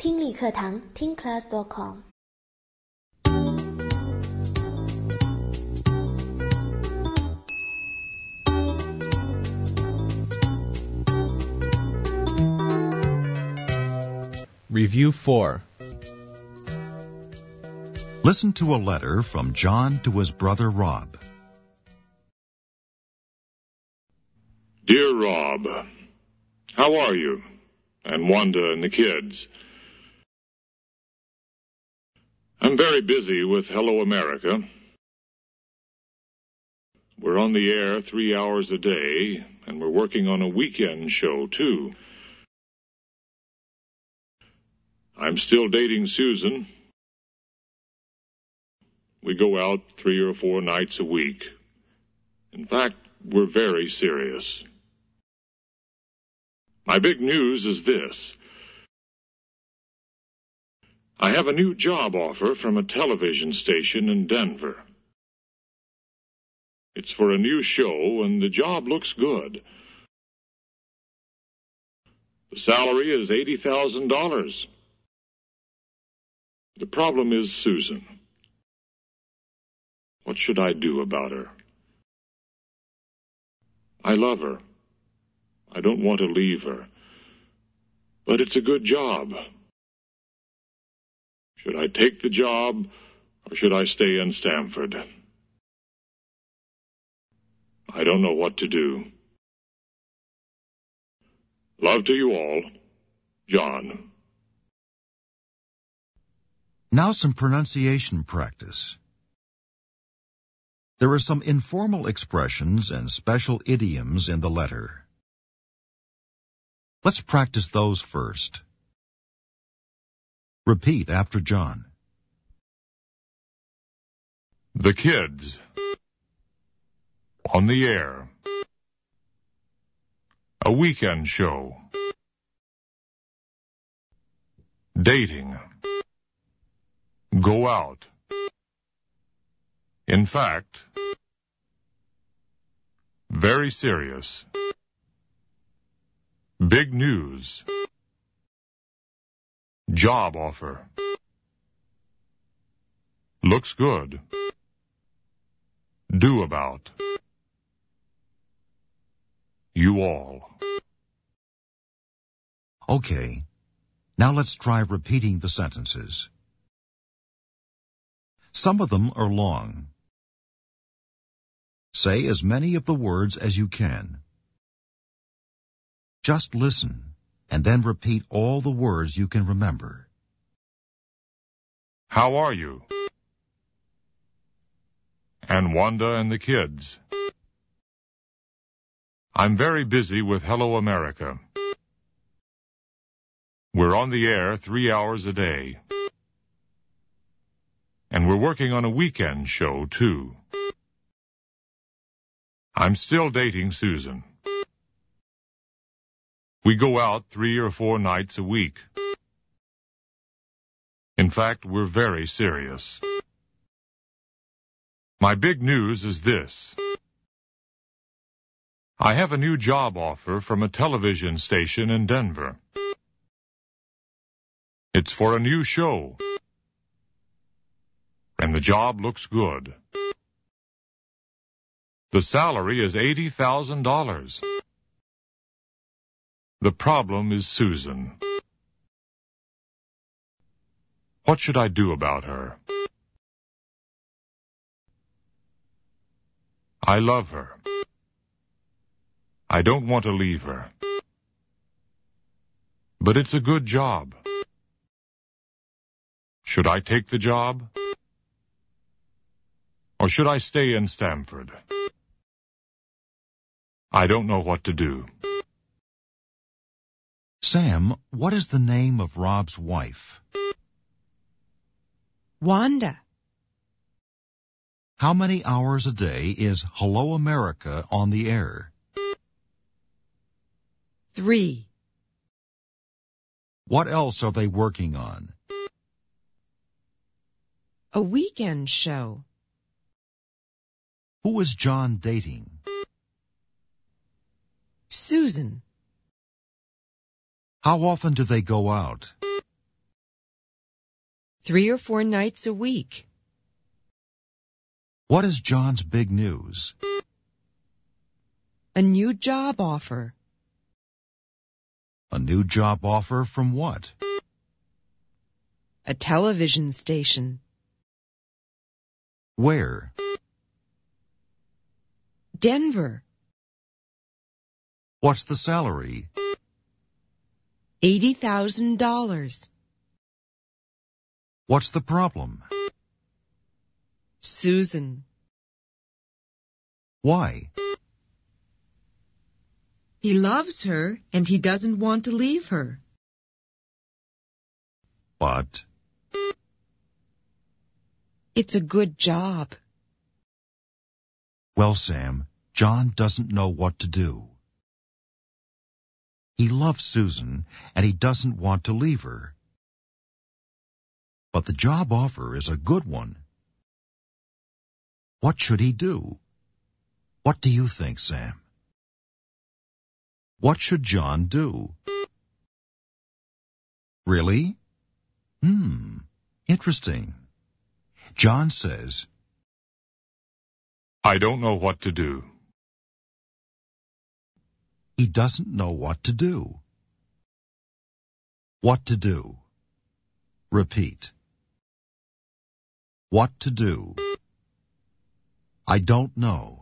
听力课堂听 class.com。 Review 4. Listen to a letter from John to his brother Rob. Dear Rob, how are you? And Wanda and the kids? I'm very busy with Hello America. We're on the air 3 hours a day, and we're working on a weekend show, too. I'm still dating Susan. We go out 3 or 4 nights a week. In fact, we're very serious. My big news is this. I have a new job offer from a television station in Denver. It's for a new show, and the job looks good. The salary is $80,000. The problem is Susan. What should I do about her? I love her. I don't want to leave her. But it's a good job. Should I take the job, or should I stay in Stamford? I don't know what to do. Love to you all. John. Now some pronunciation practice. There are some informal expressions and special idioms in the letter. Let's practice those first. Repeat after John. The kids. On the air. A weekend show. Dating. Go out. In fact. Very serious. Big news. Job offer. Looks good. Do about. You all. Okay. Now let's try repeating the sentences. Some of them are long. Say as many of the words as you can. Just listen, and then repeat all the words you can remember. How are you? And Wanda and the kids? I'm very busy with Hello America. We're on the air 3 hours a day. And we're working on a weekend show, too. I'm still dating Susan. We go out 3 or 4 nights a week. In fact, we're very serious. My big news is this. I have a new job offer from a television station in Denver. It's for a new show. And the job looks good. The salary is $80,000. The problem is Susan. What should I do about her? I love her. I don't want to leave her. But it's a good job. Should I take the job? Or should I stay in Stamford? I don't know what to do. Sam, what is the name of Rob's wife? Wanda. How many hours a day is Hello America on the air? 3. What else are they working on? A weekend show. Who is John dating? Susan. How often do they go out? 3 or 4 nights a week. What is John's big news? A new job offer. A new job offer from what? A television station. Where? Denver. What's the salary? $80,000. What's the problem? Susan. Why? He loves her and he doesn't want to leave her. But It's a good job. well, Sam, John doesn't know what to do. He loves Susan and he doesn't want to leave her. But the job offer is a good one. What should he do? What do you think, Sam? What should John do? Really? Interesting. John says, I don't know what to do. he doesn't know what to do. What to do? Repeat. What to do? I don't know.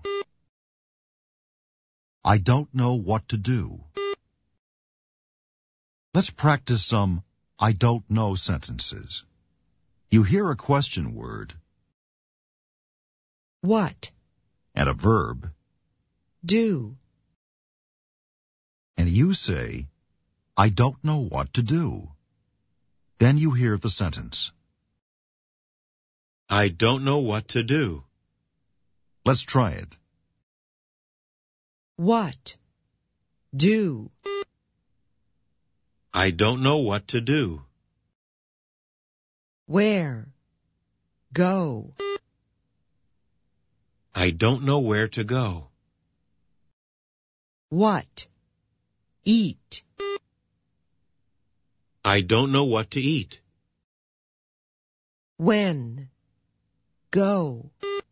I don't know what to do. Let's practice some I don't know sentences. You hear a question word What? and a verb, Do. and you say, I don't know what to do. Then you hear the sentence. I don't know what to do. Let's try it. What? Do. I don't know what to do. Where? Go. I don't know where to go. What? Eat. I don't know what to eat. When? Go.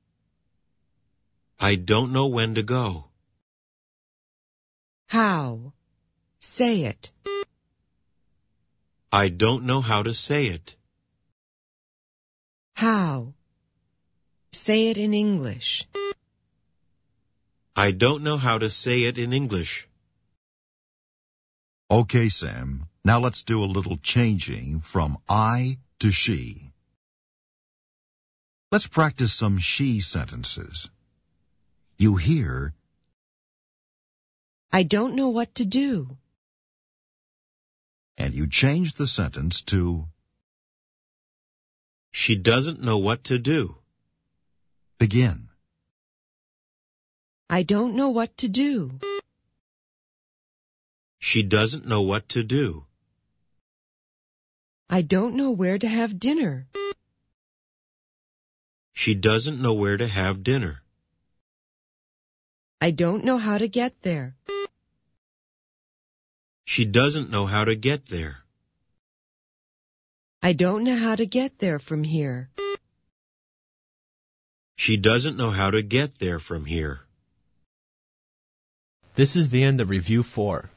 I don't know when to go. How? Say it. I don't know how to say it. How? Say it in English. I don't know how to say it in English. Okay, Sam. Now let's do a little changing from I to she. Let's practice some she sentences. You hear, I don't know what to do. and you change the sentence to She doesn't know what to do. begin. I don't know what to do. She doesn't know what to do. I don't know where to have dinner. She doesn't know where to have dinner. I don't know how to get there. She doesn't know how to get there. I don't know how to get there from here. She doesn't know how to get there from here. This is the end of Review 4.